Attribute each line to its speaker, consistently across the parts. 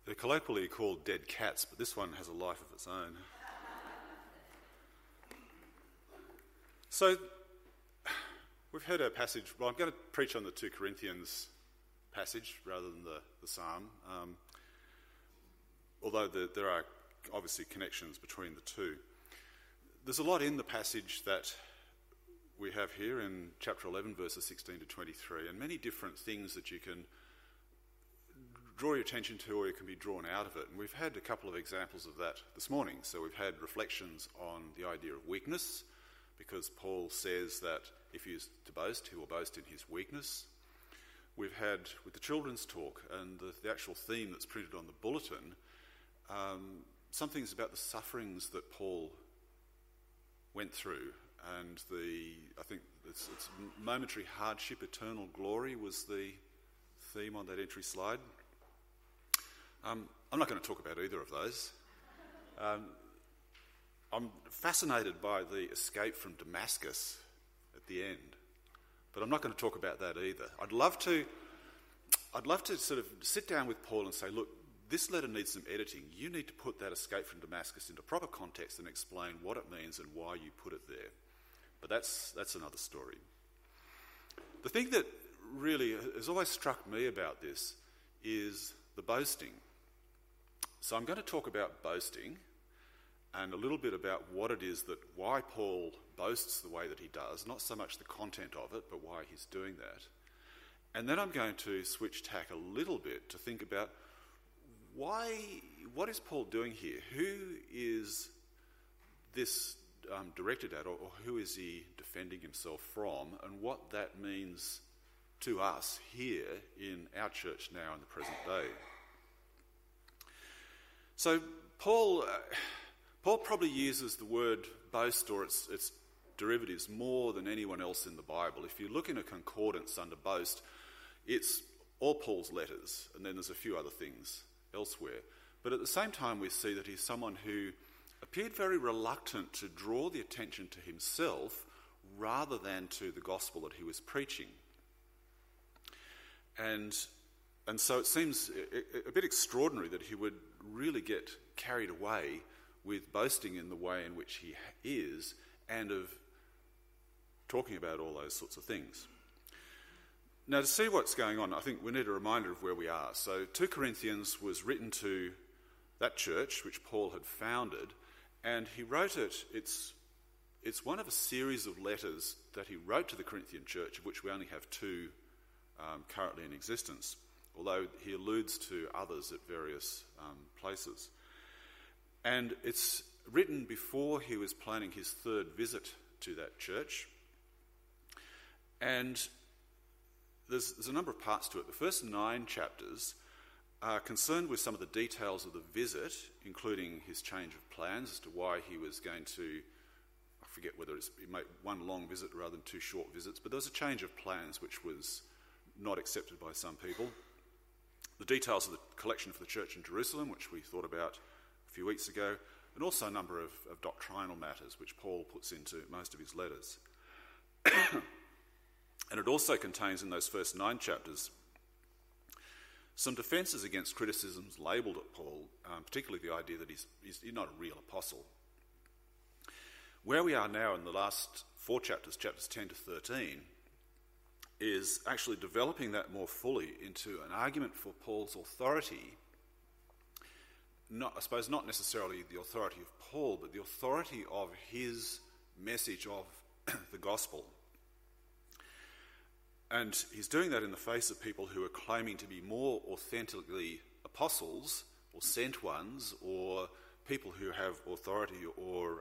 Speaker 1: They're colloquially called dead cats, but this one has a life of its own. So, we've heard our passage. Well, I'm going to preach on the 2 Corinthians passage rather than the psalm, although there are obviously connections between the two. There's a lot in the passage that we have here in chapter 11, verses 16 to 23, and many different things that you can draw your attention to or you can be drawn out of it. And we've had a couple of examples of that this morning. So we've had reflections on the idea of weakness, because Paul says that if he is to boast, he will boast in his weakness. We've had, with the children's talk and the actual theme that's printed on the bulletin, some things about the sufferings that Paul went through, and I think it's momentary hardship, eternal glory was the theme on that entry slide. I'm not going to talk about either of those. I'm fascinated by the escape from Damascus at the end, but I'm not going to talk about that either. I'd love to sort of sit down with Paul and say, look, this letter needs some editing. You need to put that escape from Damascus into proper context and explain what it means and why you put it there. But that's another story. The thing that really has always struck me about this is the boasting. So I'm going to talk about boasting and a little bit about what it is why Paul boasts the way that he does, not so much the content of it, but why he's doing that. And then I'm going to switch tack a little bit to think about what is Paul doing here? Who is this directed at, or who is he defending himself from, and what that means to us here in our church now in the present day. So Paul probably uses the word boast or its derivatives more than anyone else in the Bible. If you look in a concordance under boast, it's all Paul's letters, and then there's a few other things elsewhere. But at the same time, we see that he's someone who appeared very reluctant to draw the attention to himself rather than to the gospel that he was preaching. And so it seems a bit extraordinary that he would really get carried away with boasting in the way in which he is and of talking about all those sorts of things. Now, to see what's going on, I think we need a reminder of where we are. So 2 Corinthians was written to that church which Paul had founded, and he wrote it. It's one of a series of letters that he wrote to the Corinthian church, of which we only have 2 currently in existence, although he alludes to others at various places. And it's written before he was planning his 3rd visit to that church. And there's a number of parts to it. The first 9 chapters are concerned with some of the details of the visit, including his change of plans as to why he was going to, I forget whether he made one long visit rather than 2 short visits, but there was a change of plans which was not accepted by some people. The details of the collection for the church in Jerusalem, which we thought about a few weeks ago, and also a number of doctrinal matters which Paul puts into most of his letters. And it also contains in those first 9 chapters some defences against criticisms labelled at Paul, particularly the idea that he's not a real apostle. Where we are now in the last 4 chapters, chapters 10 to 13, is actually developing that more fully into an argument for Paul's authority. I suppose not necessarily the authority of Paul, but the authority of his message of the gospel. And he's doing that in the face of people who are claiming to be more authentically apostles or sent ones, or people who have authority, or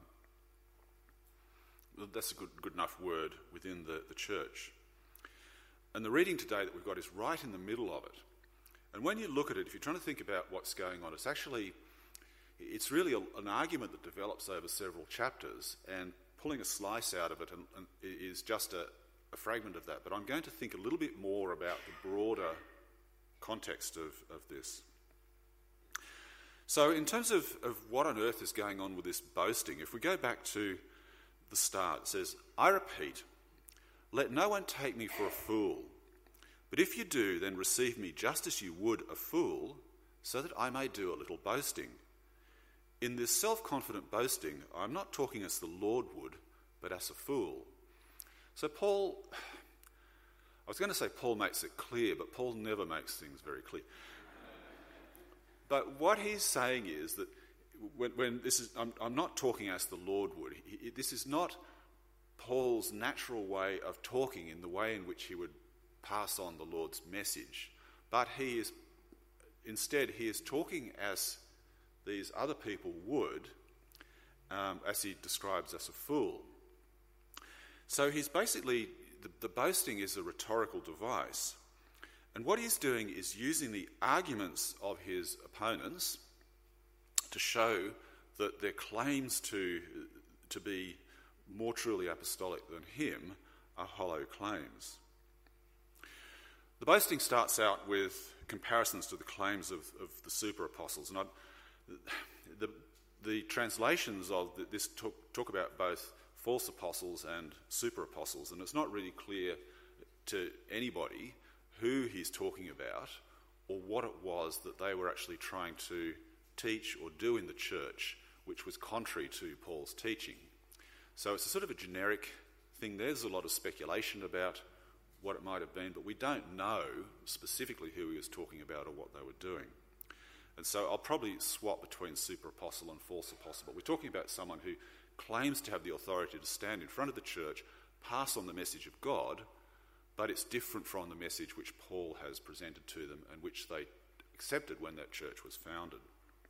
Speaker 1: that's a good enough word within the church. And the reading today that we've got is right in the middle of it. And when you look at it, if you're trying to think about what's going on, it's really an argument that develops over several chapters, and pulling a slice out of it and is just a fragment of that. But I'm going to think a little bit more about the broader context of this. So in terms of what on earth is going on with this boasting, if we go back to the start, it says, "I repeat, let no one take me for a fool. But if you do, then receive me just as you would a fool, so that I may do a little boasting. In this self-confident boasting, I'm not talking as the Lord would, but as a fool. So Paul, I was going to say Paul makes it clear, but Paul never makes things very clear. But what he's saying is that when this is, I'm not talking as the Lord would. This is not Paul's natural way of talking in the way in which he would pass on the Lord's message. But instead he is talking as these other people would, as he describes as a fool. So he's basically, the boasting is a rhetorical device. And what he's doing is using the arguments of his opponents to show that their claims to be more truly apostolic than him are hollow claims. The boasting starts out with comparisons to the claims of the super apostles. And the translations of this talk about both false apostles and super apostles, and it's not really clear to anybody who he's talking about or what it was that they were actually trying to teach or do in the church, which was contrary to Paul's teaching. So it's a sort of a generic thing. There's a lot of speculation about what it might have been, but we don't know specifically who he was talking about or what they were doing. And so I'll probably swap between super apostle and false apostle, but we're talking about someone who claims to have the authority to stand in front of the church, pass on the message of God, but it's different from the message which Paul has presented to them and which they accepted when that church was founded.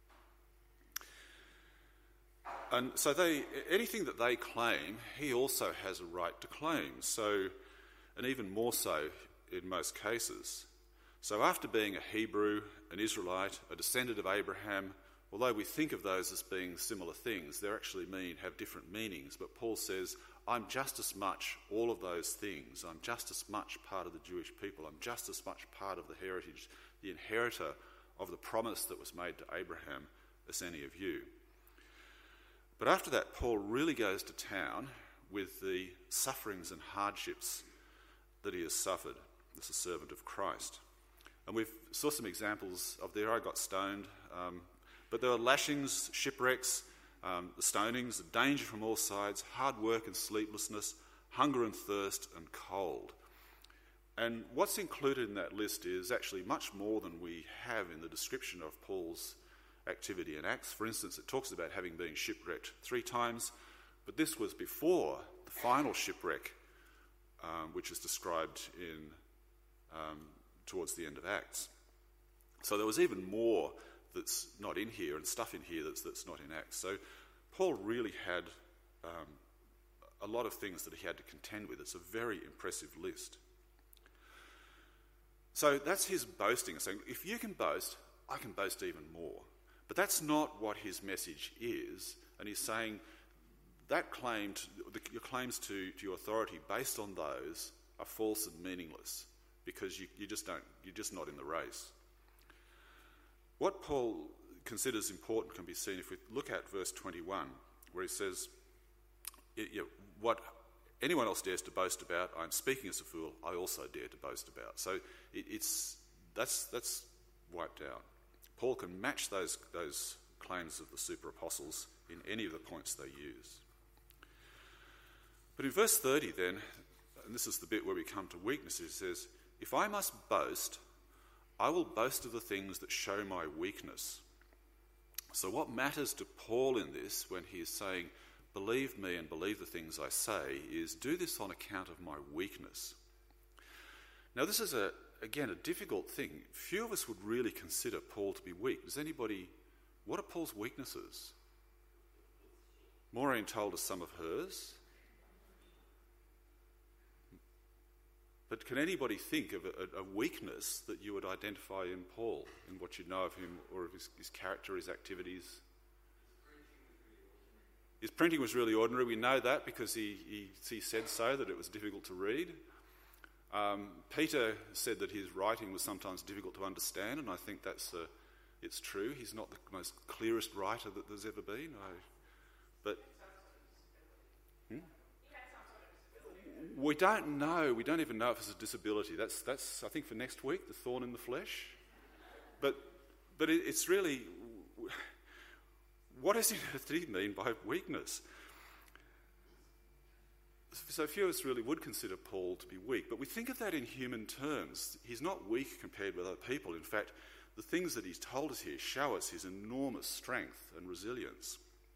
Speaker 1: And so anything that they claim, he also has a right to claim. So, and even more so in most cases. So after being a Hebrew, an Israelite, a descendant of Abraham, although we think of those as being similar things, they actually have different meanings. But Paul says, I'm just as much all of those things. I'm just as much part of the Jewish people. I'm just as much part of the heritage, the inheritor of the promise that was made to Abraham as any of you. But after that, Paul really goes to town with the sufferings and hardships that he has suffered as a servant of Christ. And we saw some examples of there. I got stoned, but there were lashings, shipwrecks, the stonings, the danger from all sides, hard work and sleeplessness, hunger and thirst and cold. And what's included in that list is actually much more than we have in the description of Paul's activity in Acts. For instance, it talks about having been shipwrecked 3 times, but this was before the final shipwreck, which is described in towards the end of Acts. So there was even more that's not in here and stuff in here that's not in Acts. So Paul really had a lot of things that he had to contend with. It's a very impressive list. So that's his boasting, saying, if you can boast, I can boast even more. But that's not what his message is. And he's saying that your claims to your authority based on those are false and meaningless because you're just not in the race. What Paul considers important can be seen if we look at verse 21, where he says, what anyone else dares to boast about, I'm speaking as a fool, I also dare to boast about. So that's wiped out. Paul can match those claims of the super apostles in any of the points they use. But in verse 30 then, and this is the bit where we come to weakness, it says, if I must boast, I will boast of the things that show my weakness. So what matters to Paul in this when he is saying, believe me and believe the things I say, is do this on account of my weakness. Now this is again a difficult thing. Few of us would really consider Paul to be weak. What are Paul's weaknesses? Maureen told us some of hers. But can anybody think of a weakness that you would identify in Paul, in what you know of him or of his character, his activities? His printing was really ordinary. We know that because he said so, that it was difficult to read. Peter said that his writing was sometimes difficult to understand, and I think it's true. He's not the most clearest writer that there's ever been. We don't know. We don't even know if it's a disability. That's I think for next week, the thorn in the flesh. But But it's really, what does he mean by weakness? So few of us really would consider Paul to be weak, but we think of that in human terms. He's not weak compared with other people. In fact, the things that he's told us here show us his enormous strength and resilience.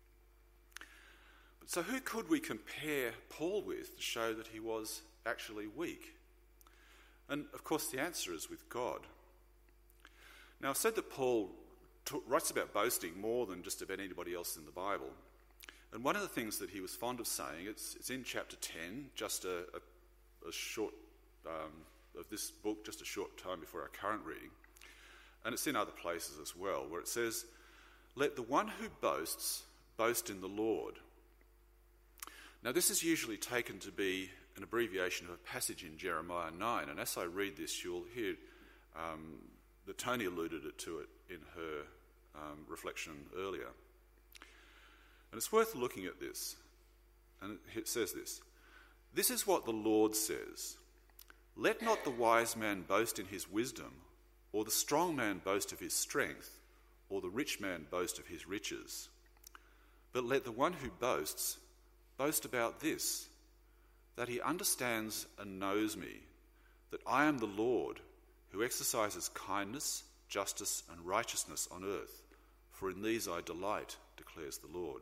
Speaker 1: But so who could we compare Paul with to show that he was actually weak? And of course the answer is with God. Now I've said that Paul writes about boasting more than just about anybody else in the Bible. And one of the things that he was fond of saying, it's in chapter 10, just a short, of this book, just a short time before our current reading. And it's in other places as well, where it says, "Let the one who boasts boast in the Lord." Now this is usually taken to be an abbreviation of a passage in Jeremiah 9. And as I read this, you'll hear that Tony alluded to it in her reflection earlier. And it's worth looking at this. And it says this: "This is what the Lord says. Let not the wise man boast in his wisdom, or the strong man boast of his strength, or the rich man boast of his riches. But let the one who boasts boast about this, that he understands and knows me, that I am the Lord, who exercises kindness, justice, and righteousness on earth. For in these I delight, declares the Lord."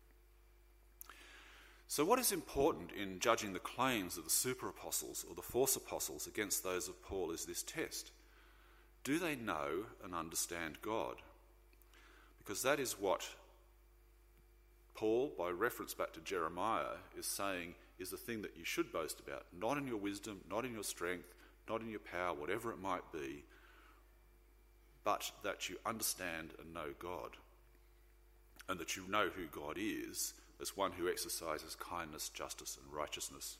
Speaker 1: So what is important in judging the claims of the super apostles or the false apostles against those of Paul is this test. Do they know and understand God? Because that is what Paul, by reference back to Jeremiah, is saying is the thing that you should boast about. Not in your wisdom, not in your strength, not in your power, whatever it might be, but that you understand and know God. And that you know who God is as one who exercises kindness, justice, and righteousness.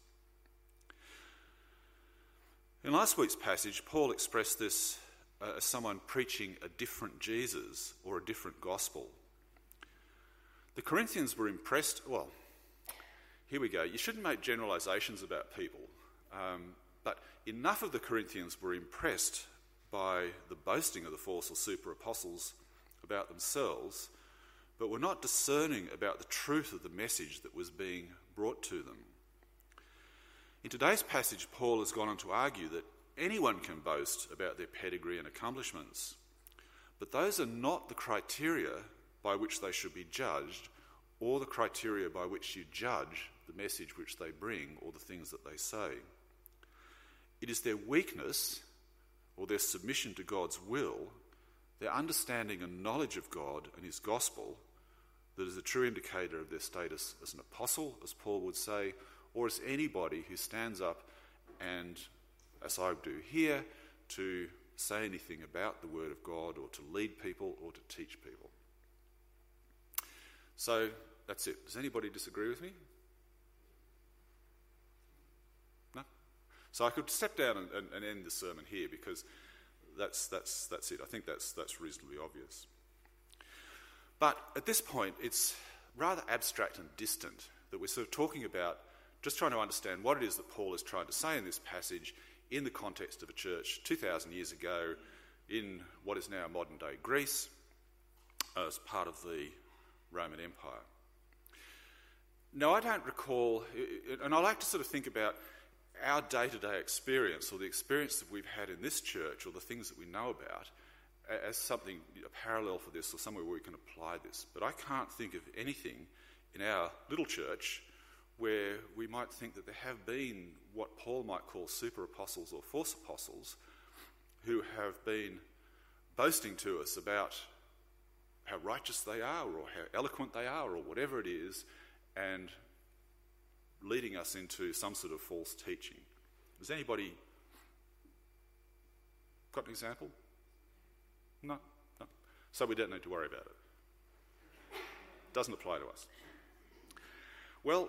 Speaker 1: In last week's passage, Paul expressed this as someone preaching a different Jesus or a different gospel. The Corinthians were impressed. Well, here we go. You shouldn't make generalisations about people, but enough of the Corinthians were impressed by the boasting of the false or super apostles about themselves, but were not discerning about the truth of the message that was being brought to them. In today's passage, Paul has gone on to argue that anyone can boast about their pedigree and accomplishments, but those are not the criteria by which they should be judged, or the criteria by which you judge the message which they bring or the things that they say. It is their weakness or their submission to God's will, their understanding and knowledge of God and his gospel, that is a true indicator of their status as an apostle, as Paul would say, or as anybody who stands up and, as I do here, to say anything about the word of God or to lead people or to teach people. So that's it. Does anybody disagree with me? No? So I could step down and end the sermon here, because that's it. I think that's reasonably obvious. But at this point, it's rather abstract and distant that we're sort of talking about just trying to understand what it is that Paul is trying to say in this passage in the context of a church 2,000 years ago in what is now modern-day Greece as part of the Roman Empire. Now, I don't recall, and I like to sort of think about our day-to-day experience or the experience that we've had in this church or the things that we know about as something, a parallel for this or somewhere where we can apply this. But I can't think of anything in our little church where we might think that there have been what Paul might call super apostles or false apostles who have been boasting to us about how righteous they are or how eloquent they are or whatever it is, and leading us into some sort of false teaching. Has anybody got an example? No. So we don't need to worry about it. Doesn't apply to us. Well,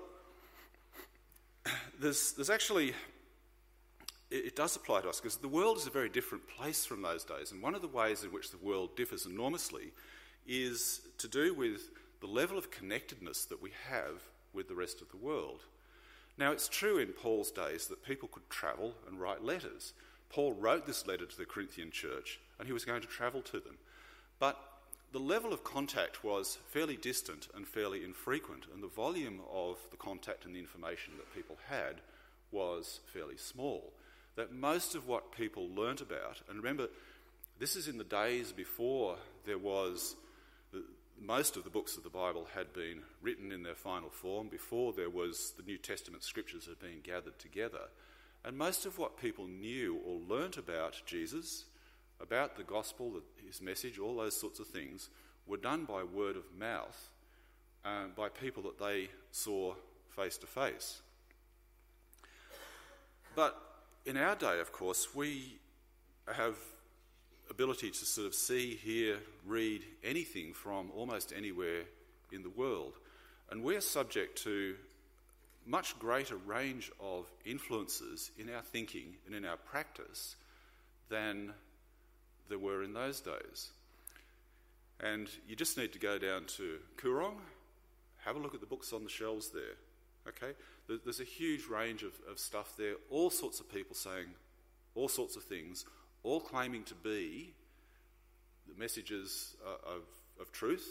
Speaker 1: there's actually, it does apply to us, because the world is a very different place from those days, and one of the ways in which the world differs enormously is to do with the level of connectedness that we have with the rest of the world. Now, it's true in Paul's days that people could travel and write letters. Paul wrote this letter to the Corinthian church, and he was going to travel to them. But the level of contact was fairly distant and fairly infrequent, and the volume of the contact and the information that people had was fairly small. That most of what people learnt about, and remember, this is in the days before there was, most of the books of the Bible had been written in their final form, before there was the New Testament scriptures had been gathered together. And most of what people knew or learnt about Jesus, about the gospel, his message, all those sorts of things, were done by word of mouth, by people that they saw face to face. But in our day, of course, we have ability to sort of see, hear, read anything from almost anywhere in the world. And we're subject to much greater range of influences in our thinking and in our practice than there were in those days. And you just need to go down to Coorong, have a look at the books on the shelves there. Okay? There's a huge range of stuff there, all sorts of people saying all sorts of things, all claiming to be the messages of truth.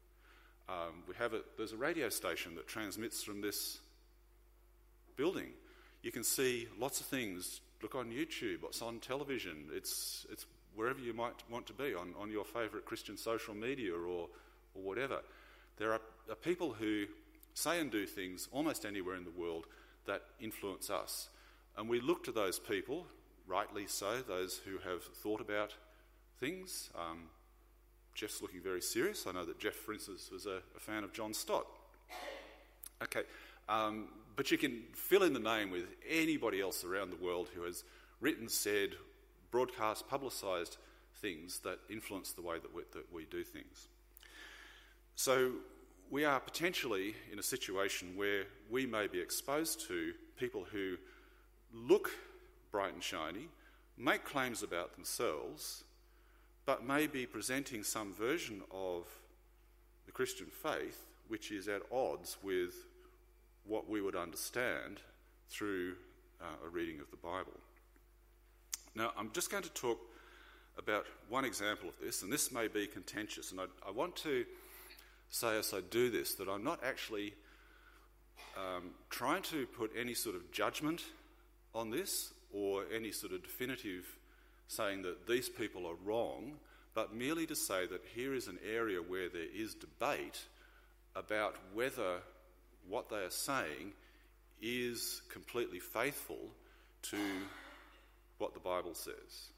Speaker 1: There's a radio station that transmits from this building. You can see lots of things. Look on YouTube, what's on television. It's wherever you might want to be, on your favourite Christian social media or whatever. There are people who say and do things almost anywhere in the world that influence us. And we look to those people, rightly so, those who have thought about things. Jeff's looking very serious. I know that Jeff, for instance, was a fan of John Stott. Okay, but you can fill in the name with anybody else around the world who has written, said, broadcast, publicised things that influence the way that we do things. So we are potentially in a situation where we may be exposed to people who look bright and shiny, make claims about themselves, but may be presenting some version of the Christian faith which is at odds with what we would understand through a reading of the Bible. Now, I'm just going to talk about one example of this, and this may be contentious, and I want to say as I do this that I'm not actually trying to put any sort of judgment on this or any sort of definitive saying that these people are wrong, but merely to say that here is an area where there is debate about whether what they are saying is completely faithful to what the Bible says.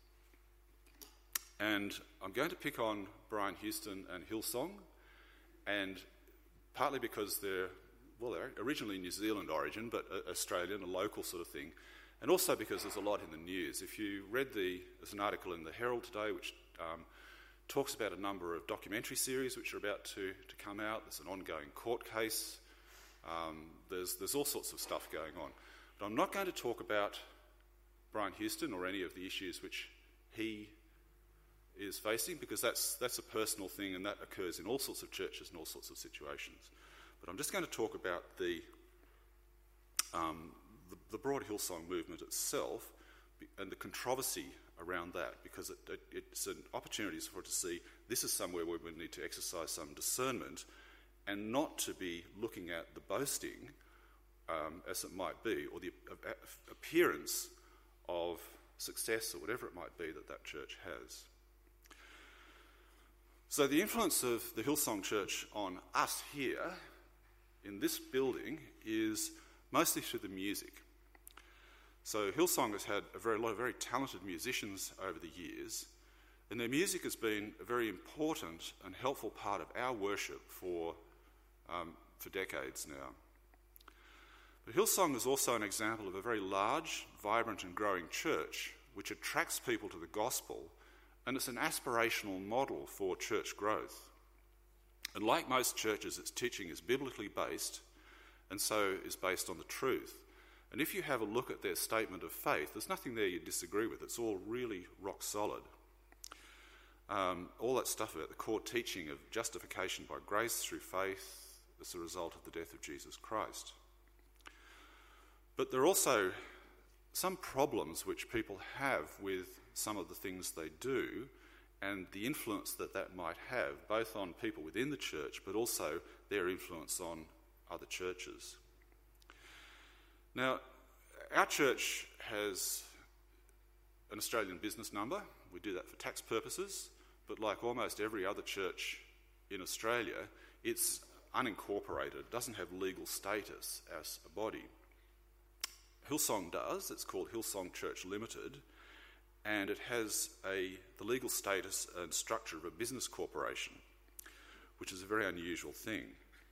Speaker 1: And I'm going to pick on Brian Houston and Hillsong, and partly because they're originally New Zealand origin, but Australian, a local sort of thing, and also because there's a lot in the news. If you read there's an article in the Herald today which talks about a number of documentary series which are about to come out. There's an ongoing court case. There's all sorts of stuff going on. But I'm not going to talk about Brian Houston or any of the issues which he is facing, because that's a personal thing, and that occurs in all sorts of churches and all sorts of situations. But I'm just going to talk about the broad Hillsong movement itself and the controversy around that, because it's an opportunity for us to see this is somewhere where we need to exercise some discernment and not to be looking at the boasting, as it might be, or the appearance of success or whatever it might be that church has. So the influence of the Hillsong Church on us here in this building is mostly through the music. So Hillsong has had a lot of very talented musicians over the years, and their music has been a very important and helpful part of our worship for decades now. But Hillsong is also an example of a very large, vibrant and growing church which attracts people to the gospel, and it's an aspirational model for church growth. And like most churches, its teaching is biblically based, and so is based on the truth. And if you have a look at their statement of faith, there's nothing there you disagree with. It's all really rock solid. All that stuff about the core teaching of justification by grace through faith as a result of the death of Jesus Christ. But there are also some problems which people have with some of the things they do, and the influence that that might have, both on people within the church, but also their influence on other churches. Now, our church has an Australian business number. We do that for tax purposes, but like almost every other church in Australia, it's unincorporated, doesn't have legal status as a body. Hillsong does. It's called Hillsong Church Limited, and it has the legal status and structure of a business corporation, which is a very unusual thing.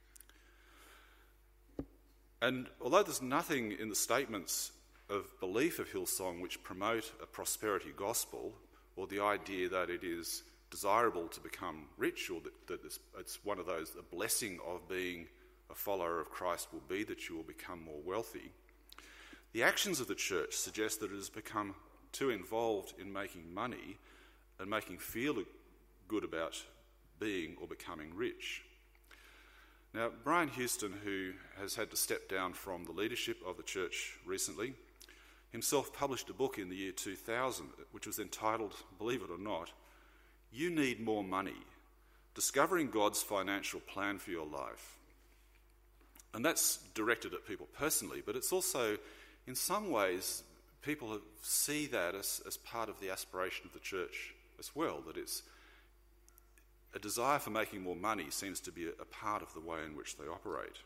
Speaker 1: And although there's nothing in the statements of belief of Hillsong which promote a prosperity gospel, or the idea that it is desirable to become rich, or that it's one of those, the blessing of being a follower of Christ will be that you will become more wealthy, the actions of the church suggest that it has become too involved in making money and making feel good about being or becoming rich. Now, Brian Houston, who has had to step down from the leadership of the church recently, himself published a book in the year 2000, which was entitled, believe it or not, You Need More Money, Discovering God's Financial Plan for Your Life. And that's directed at people personally, but it's also, in some ways, people see that as part of the aspiration of the church as well, that it's a desire for making more money seems to be a part of the way in which they operate.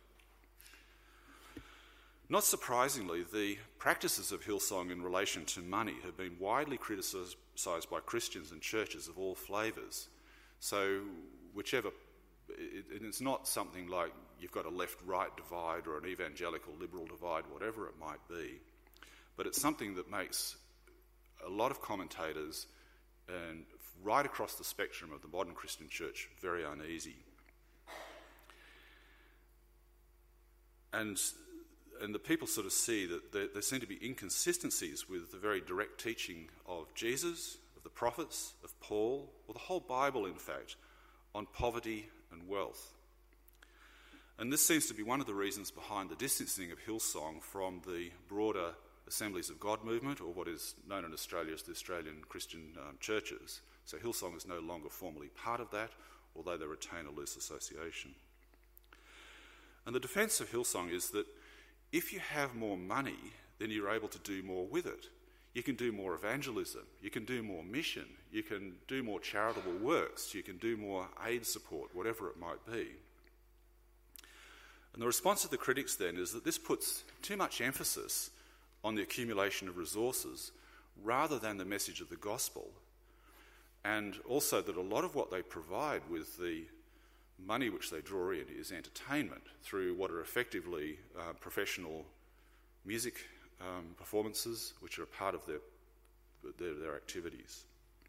Speaker 1: Not surprisingly, the practices of Hillsong in relation to money have been widely criticised by Christians and churches of all flavours. So it's not something like you've got a left-right divide or an evangelical-liberal divide, whatever it might be, but it's something that makes a lot of commentators and right across the spectrum of the modern Christian church very uneasy. And the people sort of see that there seem to be inconsistencies with the very direct teaching of Jesus, of the prophets, of Paul, or the whole Bible, in fact, on poverty and wealth. And this seems to be one of the reasons behind the distancing of Hillsong from the broader Assemblies of God movement, or what is known in Australia as the Australian Christian churches. So Hillsong is no longer formally part of that, although they retain a loose association. And the defence of Hillsong is that if you have more money, then you're able to do more with it. You can do more evangelism, you can do more mission, you can do more charitable works, you can do more aid support, whatever it might be. And the response of the critics then is that this puts too much emphasis on the accumulation of resources rather than the message of the gospel. And also that a lot of what they provide with the money which they draw in is entertainment through what are effectively professional music performances, which are a part of their activities.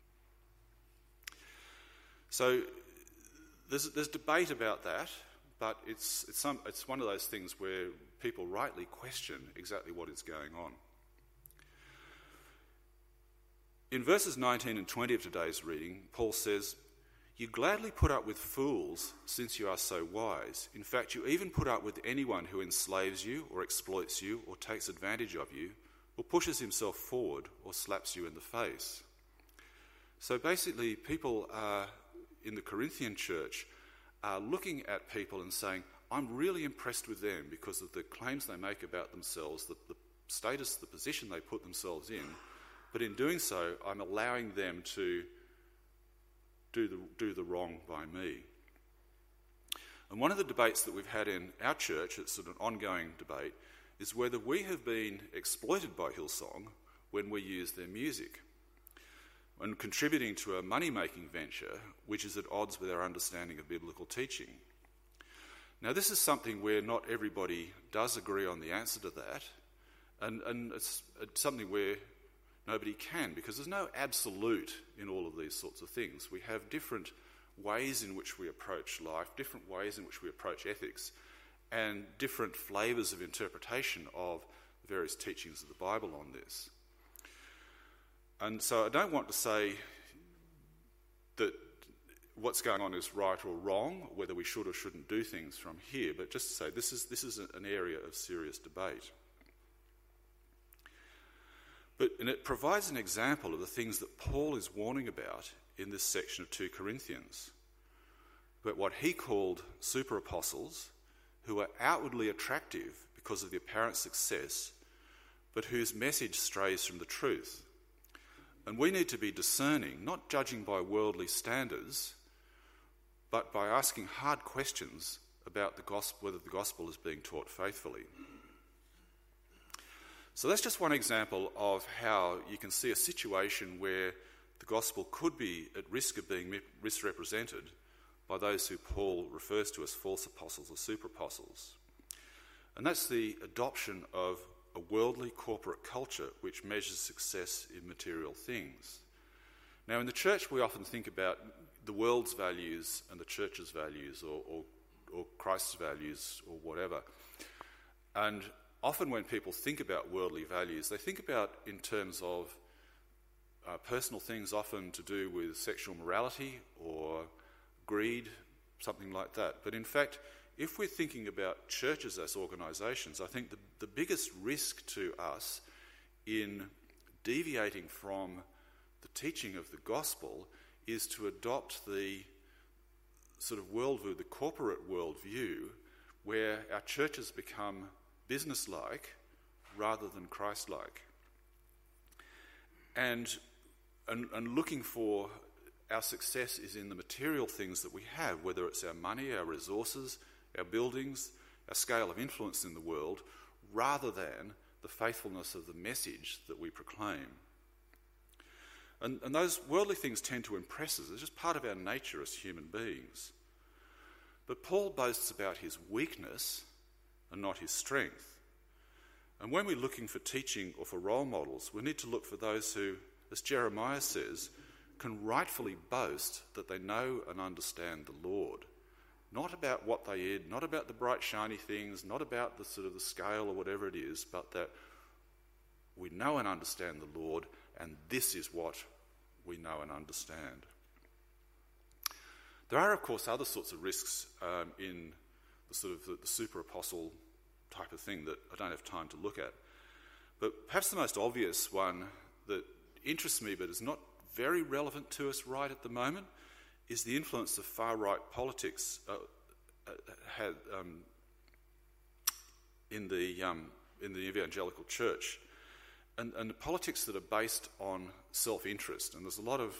Speaker 1: So there's debate about that, but it's one of those things where people rightly question exactly what is going on. In verses 19 and 20 of today's reading, Paul says, "You gladly put up with fools since you are so wise. In fact, you even put up with anyone who enslaves you or exploits you or takes advantage of you or pushes himself forward or slaps you in the face." So basically, people in the Corinthian church are looking at people and saying, I'm really impressed with them because of the claims they make about themselves, the status, the position they put themselves in, but in doing so, I'm allowing them to do the wrong by me. And one of the debates that we've had in our church, it's sort of an ongoing debate, is whether we have been exploited by Hillsong when we use their music and contributing to a money-making venture which is at odds with our understanding of biblical teaching. Now, this is something where not everybody does agree on the answer to that, and it's something where nobody can, because there's no absolute in all of these sorts of things. We have different ways in which we approach life, different ways in which we approach ethics, and different flavours of interpretation of various teachings of the Bible on this. And so I don't want to say that what's going on is right or wrong, whether we should or shouldn't do things from here, but just to say this is an area of serious debate. And it provides an example of the things that Paul is warning about in this section of 2 Corinthians, but what he called super apostles, who are outwardly attractive because of the apparent success, but whose message strays from the truth. And we need to be discerning, not judging by worldly standards, but by asking hard questions about the gospel, whether the gospel is being taught faithfully. So that's just one example of how you can see a situation where the gospel could be at risk of being misrepresented by those who Paul refers to as false apostles or super apostles. And that's the adoption of a worldly corporate culture which measures success in material things. Now, in the church, we often think about the world's values and the church's values, or Christ's values, or whatever. And often when people think about worldly values, they think about in terms of personal things, often to do with sexual morality or greed, something like that. But in fact, if we're thinking about churches as organisations, I think the biggest risk to us in deviating from the teaching of the gospel is to adopt the sort of worldview, the corporate worldview, where our churches become business-like rather than Christ-like. And looking for our success is in the material things that we have, whether it's our money, our resources, our buildings, our scale of influence in the world, rather than the faithfulness of the message that we proclaim. And those worldly things tend to impress us. It's just part of our nature as human beings. But Paul boasts about his weakness and not his strength. And when we're looking for teaching or for role models, we need to look for those who, as Jeremiah says, can rightfully boast that they know and understand the Lord. Not about what they did, not about the bright shiny things, not about the sort of the scale or whatever it is, but that we know and understand the Lord, and this is what we know and understand. There are, of course, other sorts of risks in the sort of the super apostle type of thing that I don't have time to look at. But perhaps the most obvious one that interests me but is not very relevant to us right at the moment is the influence of far-right politics in the evangelical church, and the politics that are based on self-interest. And there's a lot of,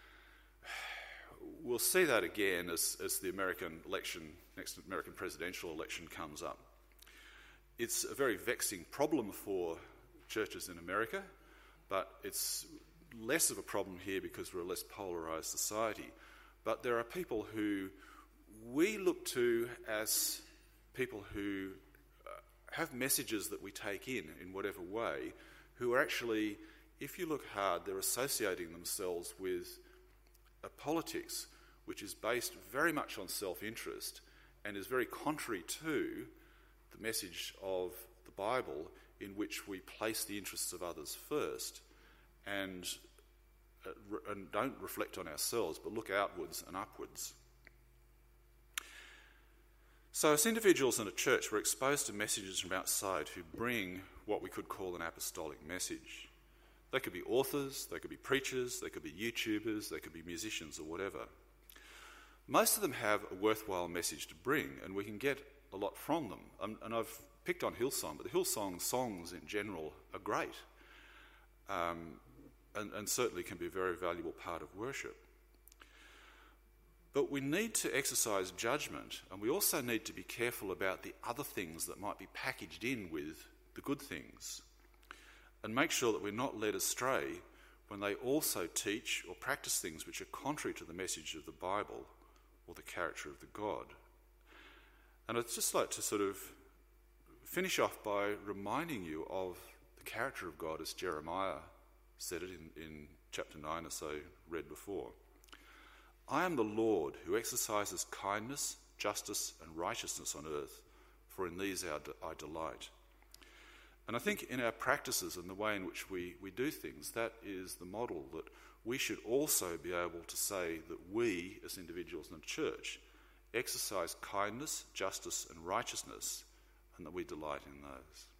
Speaker 1: we'll see that again as the American election, next American presidential election comes up. It's a very vexing problem for churches in America, but it's less of a problem here because we're a less polarised society. But there are people who we look to as people who have messages that we take in whatever way, who are actually, if you look hard, they're associating themselves with a politics which is based very much on self-interest and is very contrary to the message of the Bible, in which we place the interests of others first and don't reflect on ourselves, but look outwards and upwards. So as individuals in a church, we're exposed to messages from outside who bring what we could call an apostolic message. They could be authors, they could be preachers, they could be YouTubers, they could be musicians or whatever. Most of them have a worthwhile message to bring, and we can get a lot from them. And I've picked on Hillsong, but the Hillsong songs in general are great. And certainly can be a very valuable part of worship. But we need to exercise judgment, and we also need to be careful about the other things that might be packaged in with the good things, and make sure that we're not led astray when they also teach or practice things which are contrary to the message of the Bible or the character of the God. And I'd just like to sort of finish off by reminding you of the character of God as Jeremiah said it in chapter 9, as I read before. I am the Lord who exercises kindness, justice and righteousness on earth, for in these I delight. And I think in our practices and the way in which we do things, that is the model that we should also be able to say that we, as individuals in the church, exercise kindness, justice and righteousness, and that we delight in those.